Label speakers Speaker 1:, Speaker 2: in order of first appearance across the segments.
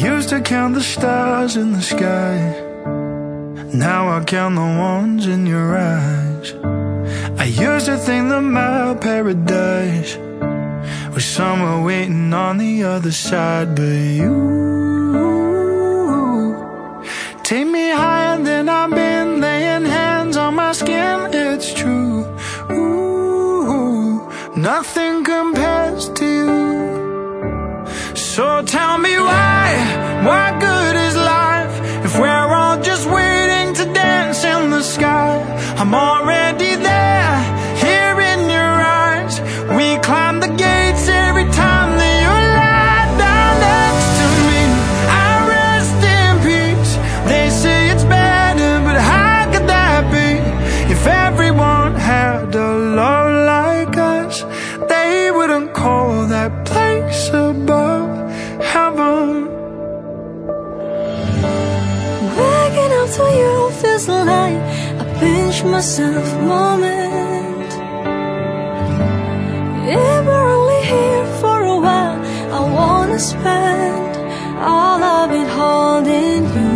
Speaker 1: used to count the stars in the sky. Now I count the ones in your eyes. I used to think that my paradise was somewhere waiting on the other side, but you take me higher than I've been, laying hands on my skin, it's true. Ooh, nothing compares to you. So tell me why good is life if we're all just waiting to dance in the sky? I'm already there, here in your eyes. We climb the gates every time that you lie down next to me. I rest in peace. They say it's better, but how could that be? If everyone had a love like us, they wouldn't call that place above heaven.
Speaker 2: Waking up to you feels like a pinch myself moment. If we're only here for a while, I wanna spend all of it holding you.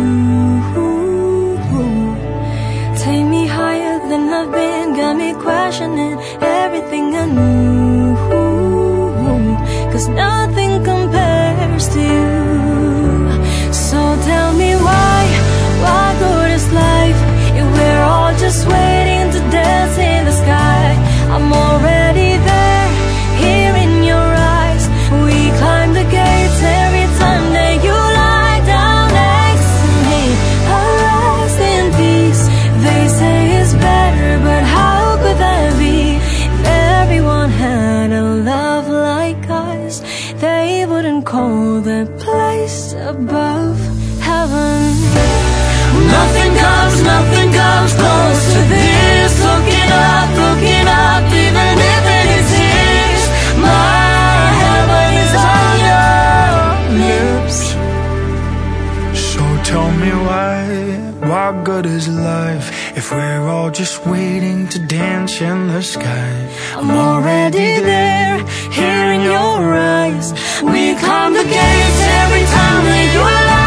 Speaker 2: Take me higher than I've been, got me questioning everything I knew. 'Cause nothing compares to you. So tell me why good is life if we're all just waiting to dance in the sky? I'm already there, here in your eyes. We climb the gates every time that you lie down next to me. I rest in peace. They say it's better, but how could that be? If everyone had a love like us, they wouldn't call that place above heaven. Nothing comes close to this. Looking up, even if it exists. My heaven is on your lips.
Speaker 1: So tell me why good is life if we're all just waiting to dance in the sky?
Speaker 2: I'm already there, here in your eyes. We climb the gates every time that you lie